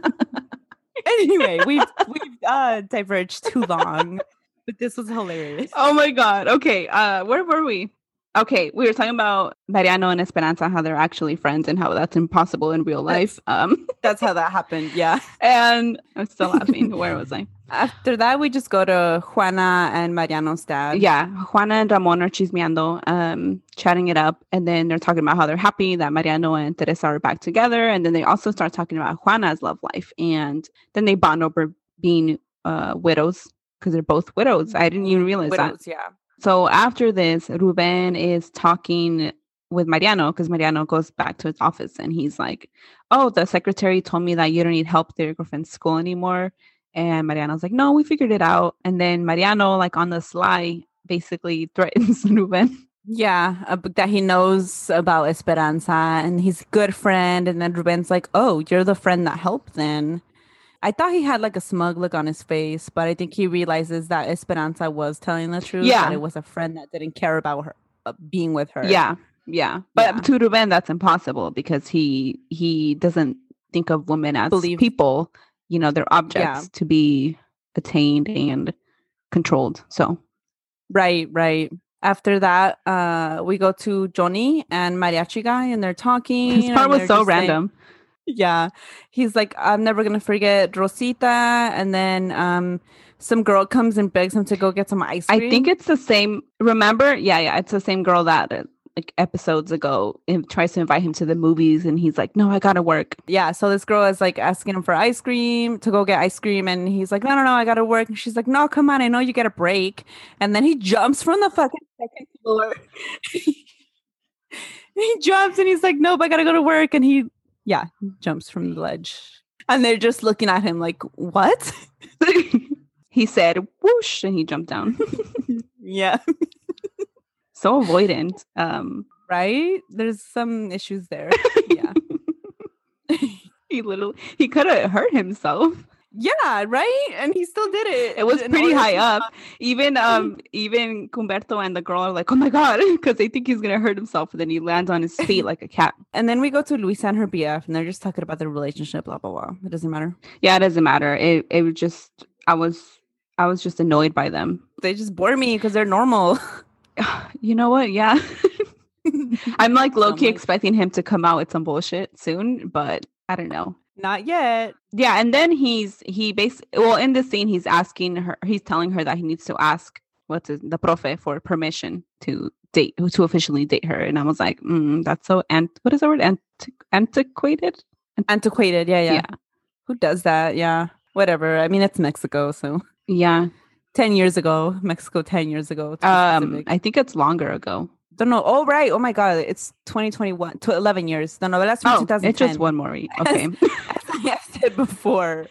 Anyway, we've, we've uh, diverged too long, but this was hilarious. Oh my God. Okay. Uh, where were we? Okay, we were talking about Mariano and Esperanza, how they're actually friends and how that's impossible in real life. Um, that's how that happened, yeah. And I'm still laughing. Where was I? After that, we just go to Juana and Mariano's dad. Yeah, Juana and Ramon are chismeando, um, chatting it up. And then they're talking about how they're happy that Mariano and Teresa are back together. And then they also start talking about Juana's love life. And then they bond over being uh, widows, because they're both widows. I didn't even realize widows, that. Yeah. So after this, Ruben is talking with Mariano, because Mariano goes back to his office and he's like, oh, the secretary told me that you don't need help with your girlfriend's school anymore. And Mariano's like, no, we figured it out. And then Mariano, like on the sly, basically threatens Ruben. Yeah, uh, that he knows about Esperanza and he's a good friend. And then Ruben's like, oh, you're the friend that helped then. I thought he had like a smug look on his face, but I think he realizes that Esperanza was telling the truth. Yeah. That it was a friend that didn't care about her uh, being with her. Yeah. Yeah. But yeah. to Ruben, that's impossible because he he doesn't think of women as Believe. people. You know, they're objects yeah. to be attained and controlled. So. Right, right. After that, uh, we go to Johnny and Mariachi guy and they're talking. This part was so random. Saying, yeah, he's like, I'm never gonna forget Rosita, and then um, some girl comes and begs him to go get some ice cream. I think it's the same. Remember? Yeah, yeah, it's the same girl that uh, like episodes ago and tries to invite him to the movies, and he's like, "No, I gotta work." Yeah, so this girl is like asking him for ice cream to go get ice cream, and he's like, "No, no, no, I gotta work." And she's like, "No, come on, I know you get a break." And then he jumps from the fucking second floor. He jumps and he's like, "Nope, I gotta go to work," and he. Yeah, jumps from the ledge. And they're just looking at him like, what? He said, whoosh, and he jumped down. Yeah. So avoidant. Um, right? There's some issues there. Yeah. He literally, he could have hurt himself. Yeah, right? And he still did it. It was pretty high up. Even um, even Humberto and the girl are like, oh my God, because they think he's going to hurt himself. And then he lands on his feet like a cat. And then we go to Luisa and her B F, and they're just talking about their relationship, blah, blah, blah. It doesn't matter. Yeah, it doesn't matter. It it was just, I was, I was just annoyed by them. They just bore me because they're normal. You know what? Yeah. I'm like low-key expecting him to come out with some bullshit soon, but I don't know. Not yet. Yeah, and then he's he basically well in this scene he's asking her, he's telling her that he needs to ask what's his, the profe for permission to date to officially date her, and I was like, mm, that's so ant what is the word Anti- antiquated Antiquated. Yeah, yeah, yeah Who does that? Yeah, whatever. I mean, it's Mexico, so yeah. ten years ago, Mexico. Ten years ago. To Um, I think it's longer ago. Don't know. Oh, right. Oh my God. It's twenty twenty-one to eleven years. The novela's from Oh, two thousand ten. it's just one more week. Okay. As, as I have said before.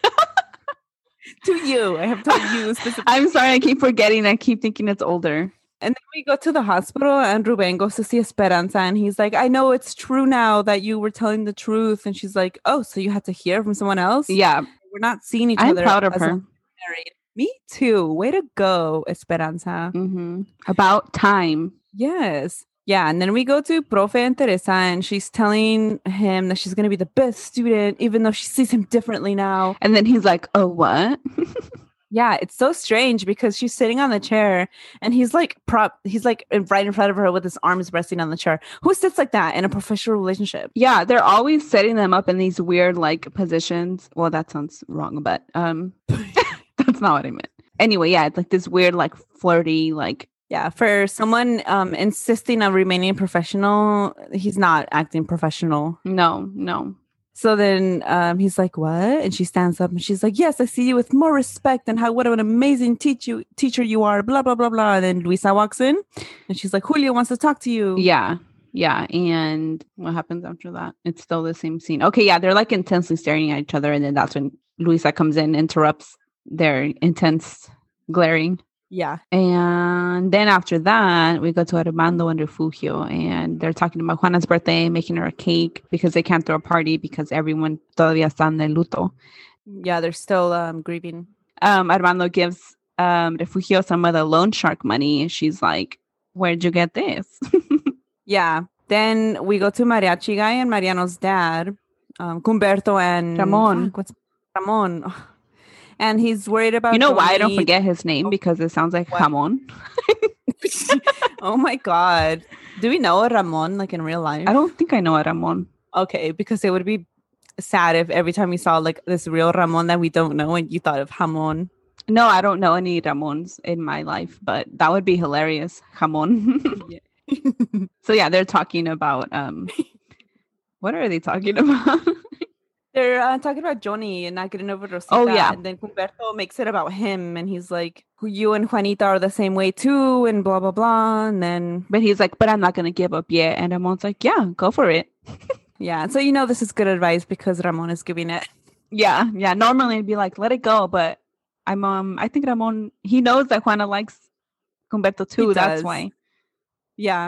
To you. I have told you specifically. I'm sorry. I keep forgetting. I keep thinking it's older. And then we go to the hospital and Ruben goes to see Esperanza and he's like, I know it's true now that you were telling the truth. And she's like, oh, so you had to hear from someone else? Yeah. We're not seeing each I'm other. I'm proud of her. Married. Me too. Way to go, Esperanza. Mm-hmm. About time. Yes. Yeah. And then we go to Profe and Teresa and she's telling him that she's going to be the best student, even though she sees him differently now. And then he's like, oh, what? Yeah, it's so strange because she's sitting on the chair and he's like prop he's like right in front of her with his arms resting on the chair. Who sits like that in a professional relationship? Yeah, they're always setting them up in these weird like positions. Well, that sounds wrong, but um that's not what I meant. Anyway, yeah, it's like this weird like flirty like yeah, for someone um insisting on remaining professional, he's not acting professional. No, no. So then um, he's like, what? And she stands up and she's like, yes, I see you with more respect and how what an amazing teach you, teacher you are, blah, blah, blah, blah. And then Luisa walks in and she's like, Julio wants to talk to you. Yeah. Yeah. And what happens after that? It's still the same scene. Okay. Yeah. They're like intensely staring at each other. And then that's when Luisa comes in, interrupts their intense glaring. Yeah. And then after that, we go to Armando and Refugio, and they're talking about Juana's birthday, making her a cake because they can't throw a party because everyone todavía está en el luto. Yeah, they're still um, grieving. Um, Armando gives um, Refugio some of the loan shark money. And she's like, where'd you get this? Yeah. Then we go to Mariachi Guy and Mariano's dad, um, Cumberto and Ramon. Fuck, what's Ramon? And he's worried about You know Johnny. why I don't forget his name? Because it sounds like what? Jamon. Oh my God. Do we know a Ramon like in real life? I don't think I know a Ramon. Okay, because it would be sad if every time we saw like this real Ramon that we don't know and you thought of Jamon. No, I don't know any Ramons in my life, but that would be hilarious. Jamon. Yeah. So yeah, they're talking about um what are they talking about? They're uh, talking about Johnny and not getting over Rosita. Oh, yeah. And then Humberto makes it about him. And he's like, you and Juanita are the same way too. And blah, blah, blah. And then... But he's like, but I'm not going to give up yet. And Ramon's like, yeah, go for it. Yeah. So, you know, this is good advice because Ramon is giving it. Yeah. Yeah. Normally it'd be like, let it go. But I'm, um, I think Ramon, he knows that Juana likes Humberto too. He That's does. why. Yeah.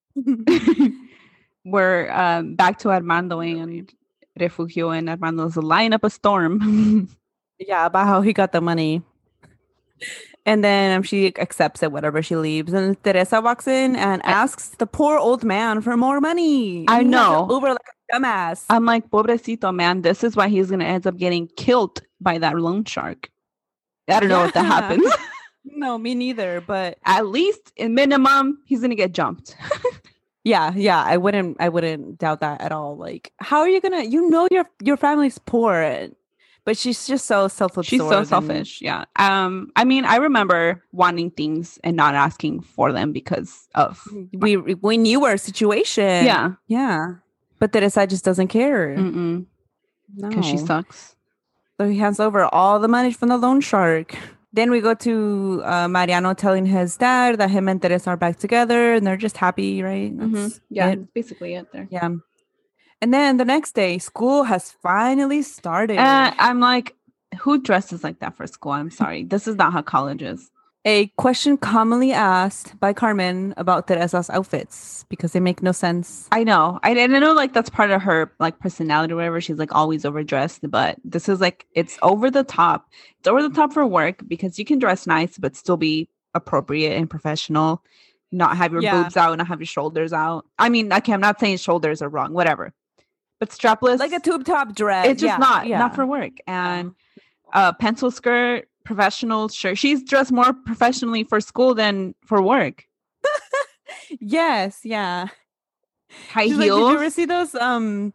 We're um, back to Armando and Refugio, and Armando's lying up a storm. Yeah, about how he got the money. And then um, she accepts it, whatever, she leaves. And Teresa walks in and asks the poor old man for more money. I He know. Over like a dumbass. I'm like, pobrecito, man. This is why he's going to end up getting killed by that loan shark. I don't know if that Yeah. happens. No, me neither. But At least, in minimum, he's going to get jumped. yeah, yeah, I wouldn't, I wouldn't doubt that at all. Like, how are you gonna? You know, your your family's poor, but she's just so self-absorbed. She's so and- selfish. Yeah. Um. I mean, I remember wanting things and not asking for them because of. we we knew our situation. Yeah. yeah. But Teresa just doesn't care. Mm-mm. No, Because she sucks. So he hands over all the money from the loan shark. Then we go to uh, Mariano telling his dad that him and Teresa are back together and they're just happy, right? That's Yeah. it. That's basically it there. Yeah. And then the next day, school has finally started. Uh, I'm like, who dresses like that for school? I'm sorry. This is not how college is. A question commonly asked by Carmen about Teresa's outfits because they make no sense. I know. I, I know like that's part of her like personality or whatever. She's like always overdressed, but this is like it's over the top. It's over the top for work because you can dress nice but still be appropriate and professional, not have your Yeah. boobs out, not have your shoulders out. I mean, okay, I'm not saying shoulders are wrong, whatever. But strapless, Like a tube top dress. it's just Yeah, not yeah. not for work. And uh pencil skirt, professional shirt. She's dressed more professionally for school than for work. Yes, yeah. High She's like, heels. did you ever see those um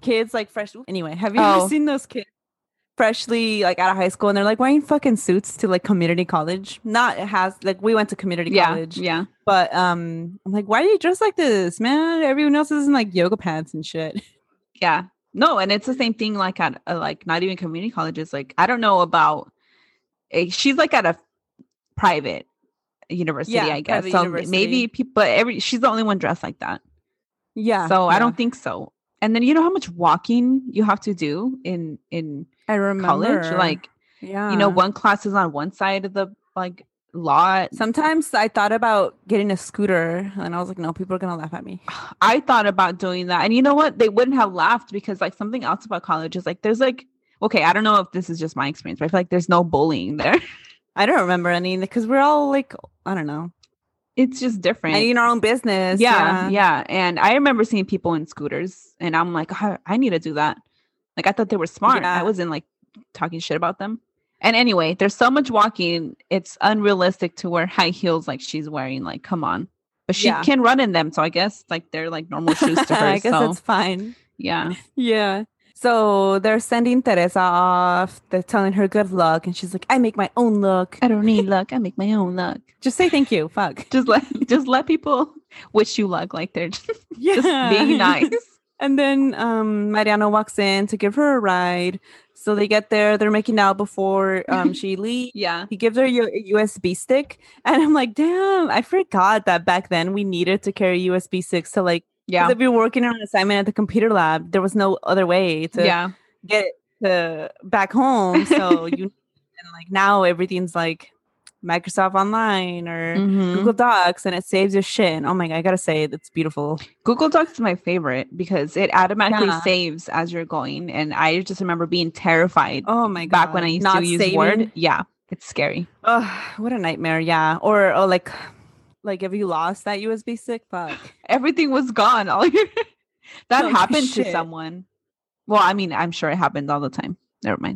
kids like fresh. Anyway, have you Oh. ever seen those kids freshly like out of high school and they're like wearing fucking suits to like community college? Not it has like we went to community Yeah, college, yeah. but um, I'm like, why are you dressed like this, man? Everyone else is in like yoga pants and shit. Yeah. No, and it's the same thing like at uh, like not even community colleges. Like I don't know about eh, she's like at a private university, Yeah, I guess. private So university. maybe people but every she's the only one dressed like that. Yeah. So I yeah. don't think so. And then you know how much walking you have to do in in I remember college? Like yeah, you know, one class is on one side of the like lot. sometimes I thought about getting a scooter and I was like, no, people are gonna laugh at me. I thought about doing that. And you know what? They wouldn't have laughed because like something else about college is like there's like okay, I don't know if this is just my experience, but I feel like there's no bullying there. I don't remember any because we're all like, I don't know, It's just different. minding our own business. Yeah, yeah. And I remember seeing people in scooters and I'm like, I, I need to do that. Like I thought they were smart. Yeah. I wasn't like talking shit about them. And anyway, there's so much walking. It's unrealistic to wear high heels like she's wearing. Like, come on. But she Yeah. can run in them. So I guess like they're like normal shoes to her. I guess so it's fine. yeah. Yeah. So they're sending Teresa off. They're telling her good luck, and she's like, "I make my own luck. I don't need luck. I make my own luck. Just say thank you. Fuck. Just let just let people wish you luck like they're just, Yeah. just being nice. And then um, Mariano walks in to give her a ride. So they get there. They're making out before um, she leaves. Yeah. He gives her a U- U S B stick. And I'm like, damn, I forgot that back then we needed to carry U S B sticks to like, Yeah. if you're working on an assignment at the computer lab, there was no other way to Yeah. get it to back home. So you, and like now everything's like Microsoft Online or Mhm. Google Docs and it saves your shit. And oh my God, I gotta say, that's beautiful. Google Docs is my favorite because it automatically Yeah. saves as you're going. And I just remember being terrified Oh my God. back when I used Not to use saving. Word. Yeah. It's scary. Oh, what a nightmare. Yeah. Or, or like, like if you lost that U S B stick, fuck. Everything was gone. All your that Oh, happened to shit. someone. Well, I mean, I'm sure it happens all the time. Never mind.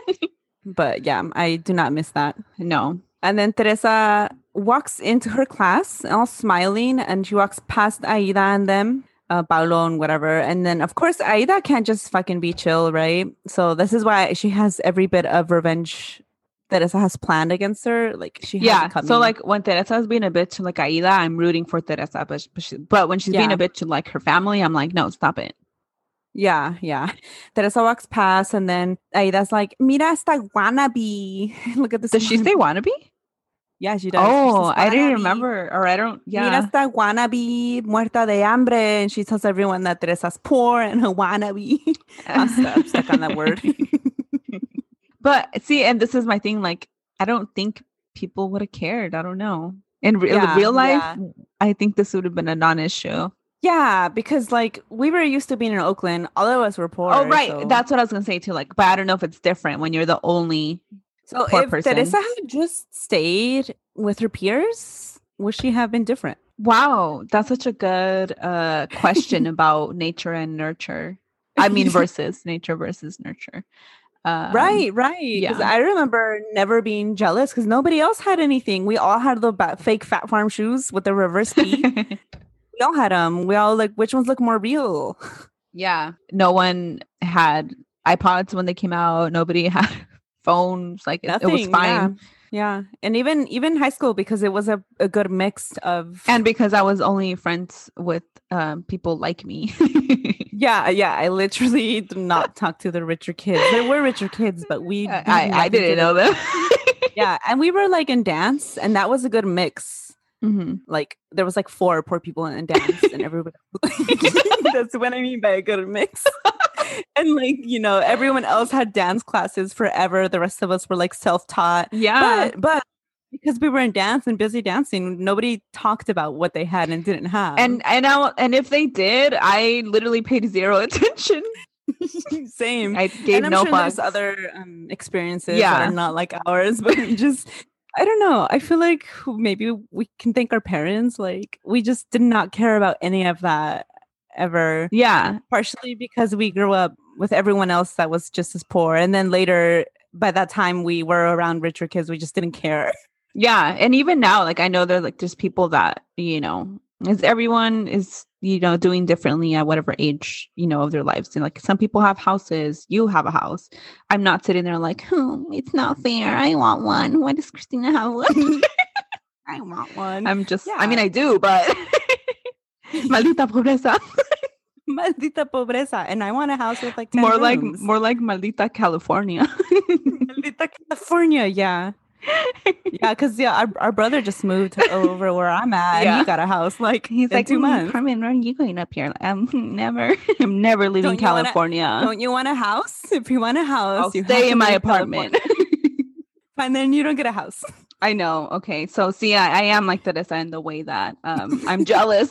But yeah, I do not miss that. No. And then Teresa walks into her class all smiling and she walks past Aida and them, uh, Paulo and whatever. And then, of course, Aida can't just fucking be chill, right? So this is why she has every bit of revenge Teresa has planned against her. Like, she has Yeah. it coming. So, like, when Teresa's being a bitch to like Aida, I'm rooting for Teresa. But, but, she, but when she's being Yeah. a bitch to like her family, I'm like, no, stop it. Yeah, yeah. Teresa walks past and then Aida's like, mira esta wannabe. Look at this. Does she one. say wannabe? Yeah, she does. She Oh, says, I didn't "Wannabe. remember. Or I don't. Mira Yeah. esta wannabe muerta de hambre. And she tells everyone that Teresa's poor and a wannabe. I'm stuck, I'm stuck on that word. But see, and this is my thing. Like, I don't think people would have cared. I don't know. In re- Yeah, real life, yeah. I think this would have been a non-issue. Yeah, because like we were used to being in Oakland. All of us were poor. Oh, right. So, That's what I was gonna say too. Like, but I don't know if it's different when you're the only. so poor if person. Teresa had just stayed with her peers, would she have been different? Wow, that's such a good uh question about nature and nurture. I mean, versus nature versus nurture. Um, Right, right. Because yeah. I remember never being jealous because nobody else had anything. We all had the ba- fake Fat Farm shoes with the reverse feet. We all had them. We all like, which ones look more real? Yeah. No one had iPods when they came out. Nobody had phones. Like it, it was Nothing, fine. Yeah. Yeah. And even even high school because it was a, a good mix of And because I was only friends with um, people like me. yeah, yeah. I literally did not talk to the richer kids. There were richer kids, but we I, I, I didn't know them. Yeah. And we were like in dance, and that was a good mix. Mhm. Like there was like four poor people in dance and everybody that's what I mean by a good mix. And like, you know, everyone else had dance classes forever. The rest of us were like self-taught. Yeah. But but because we were in dance and busy dancing, nobody talked about what they had and didn't have. and and I, and if they did, I literally paid zero attention. same. I gave And I'm no sure fucks. there's other um, experiences Yeah. that are not like ours, but we just I don't know. I feel like maybe we can thank our parents. Like we just did not care about any of that ever. Yeah. Partially because we grew up with everyone else that was just as poor, and then later, by that time, we were around richer kids. We just didn't care. Yeah. And even now, like I know there's like there's people that, you know, Is everyone is, you know, doing differently at whatever age, you know, of their lives. And like some people have houses, you have a house. I'm not sitting there like, oh, it's not fair. I want one. Why does Christina have one? I want one. I'm just, Yeah. I mean, I do, but maldita pobreza. Maldita pobreza. And I want a house with like ten More rooms. like, more like maldita California. Maldita California. Yeah. Yeah, because yeah, our, our brother just moved over where I'm at, Yeah. and he got a house like He's in like, two "Mm, months. Carmen, when are you going up here? Like, I'm never, I'm never leaving Don't you wanna- California. Don't you want a house? If you want a house, I'll you have stay to in my leave apartment. California. And then you don't get a house. I know. Okay. So see, I, I am like Teresa in the way that um I'm jealous.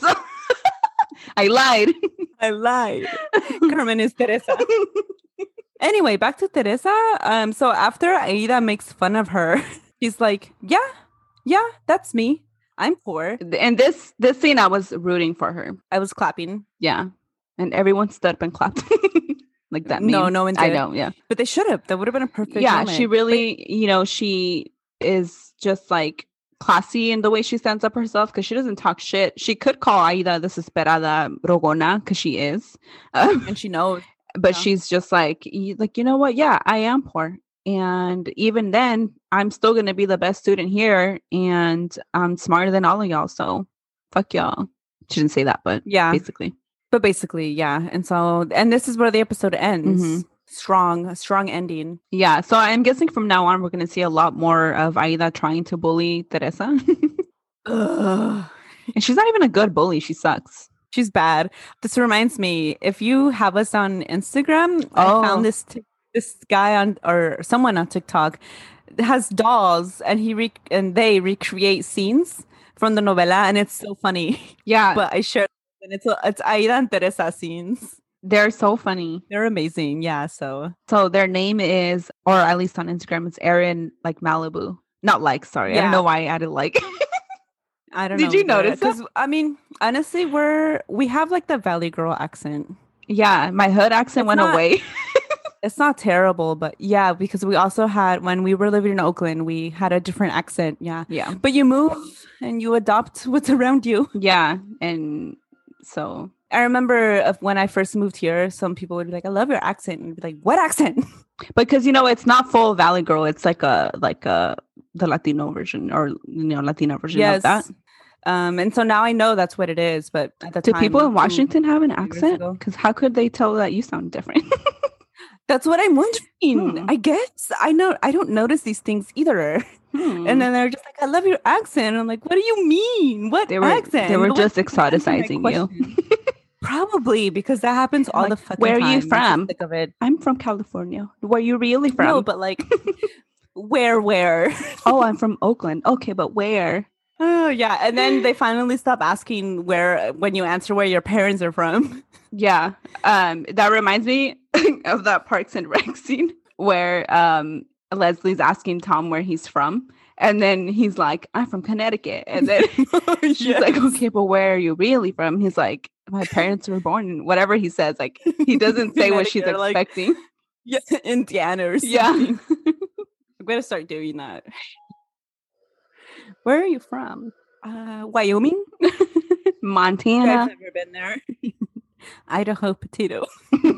I lied. I lied. Carmen is Teresa. Anyway, back to Teresa. Um, so after Aida makes fun of her, she's like, "Yeah, yeah, that's me. I'm poor." And this this scene, I was rooting for her. I was clapping. Yeah. And everyone stood up and clapped. Like that. No, meme. no one I did. know. Yeah. But they should have. That would have been a perfect Yeah. moment. She really, you know, she is just like classy in the way she stands up herself because she doesn't talk shit. She could call Aida desesperada rogona because she is. Um, And she knows. but Yeah. she's just like, y- like, you know what? Yeah, I am poor. And even then, I'm still going to be the best student here. And I'm smarter than all of y'all. So fuck y'all. She didn't say that, but Yeah. basically. But basically, yeah. And so, and this is where the episode ends. Mhm. Strong, a strong ending. Yeah. So I'm guessing from now on, we're going to see a lot more of Aida trying to bully Teresa. Ugh. And she's not even a good bully. She sucks. She's bad. This reminds me, if you have us on Instagram, Oh. I found this t- this guy on or someone on TikTok has dolls, and he re- and they recreate scenes from the novela, and it's so funny. Yeah. But I shared, and it's it's Aida and Teresa scenes. They're so funny. They're amazing. Yeah. So So their name is, or at least on Instagram, it's Erin like Malibu. Not like, sorry. I don't Yeah. know why I added like. I don't Did know. you notice Because I mean, honestly, we're we have like the Valley Girl accent. Yeah. My hood accent It's went not- away. It's not terrible, but yeah, because we also had when we were living in Oakland, we had a different accent. Yeah. Yeah. But you move and you adopt what's around you. Yeah. And so I remember of when I first moved here, some people would be like, "I love your accent," and I'd be like, "What accent?" because you know it's not full Valley Girl, it's like a like a the Latino version or you know Latina version of that. Um, and so now I know that's what it is. But at the Do time, people in two- Washington have an years accent? ago. Because how could they tell that you sound different? That's what I'm wondering. Hmm. I guess I know I don't notice these things either. Hmm. And then they're just like, "I love your accent." I'm like, "What do you mean? What They were- accent?" they were What- just answer my exoticizing you. question. Probably because that happens all Like, the fucking where are time. you I'm just from? sick of it. I'm from California. Where you really from? No, but like, where, where? Oh, I'm from Oakland. Okay, but where? Oh yeah, and then they finally stop asking where when you answer where your parents are from. Yeah. Um, that reminds me of that Parks and Rec scene where um Leslie's asking Tom where he's from. And then he's like, "I'm from Connecticut." And then she's like, "Okay, but where are you really from?" He's like, "My parents were born in," whatever he says. Like he doesn't say what she's Connecticut, like- expecting. Yeah, Indiana or something. Yeah. I'm gonna start doing that. Where are you from? Uh, Wyoming. Montana. I've never been there. Idaho potato.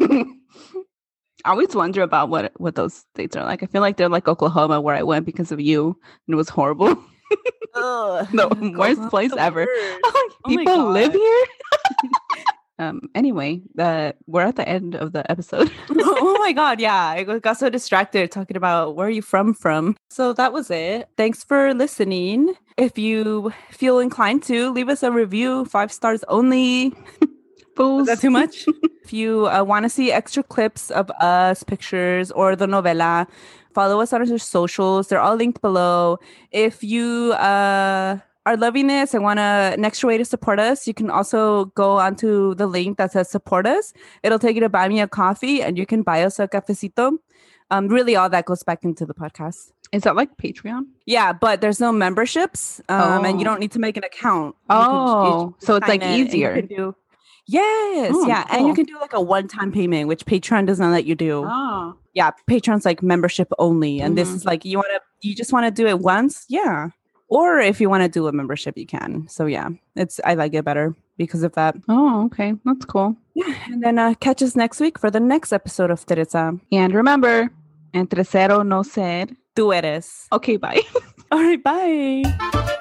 I always wonder about what what those states are like. I feel like they're like Oklahoma, where I went because of you, and it was horrible. Ugh. The worst Oklahoma's place the ever. worst. I'm like, Oh my people live God. here. um. Anyway, uh, we're at the end of the episode. Oh my god, yeah. I got so distracted talking about where are you from from. So that was it. Thanks for listening. If you feel inclined to, leave us a review, five stars only. Fools. Is that too much? If you uh, want to see extra clips of us, pictures, or the novela, follow us on our socials. They're all linked below. If you uh, are loving this and want a, an extra way to support us, you can also go onto the link that says support us. It'll take you to buy me a coffee and you can buy us a cafecito. Um, really, all that goes back into the podcast. Is that like Patreon? Yeah, but there's no memberships, um, and you Oh. don't need to make an account. You can- you Oh, just so it's like sign in and you easier. can do- yes, Oh, yeah, and you cool. can do like a one-time payment, which Patreon does not let you do. Oh. Yeah, Patreon's like membership only, and this Mhm. is like you want to, you just want to do it once. Yeah, Or if you want to do a membership, you can. So yeah, it's I like it better because of that. Oh, okay. That's cool. Yeah. And then uh, catch us next week for the next episode of Teresa. And remember, entre cero no ser. Tú eres. Okay, bye. All right, bye.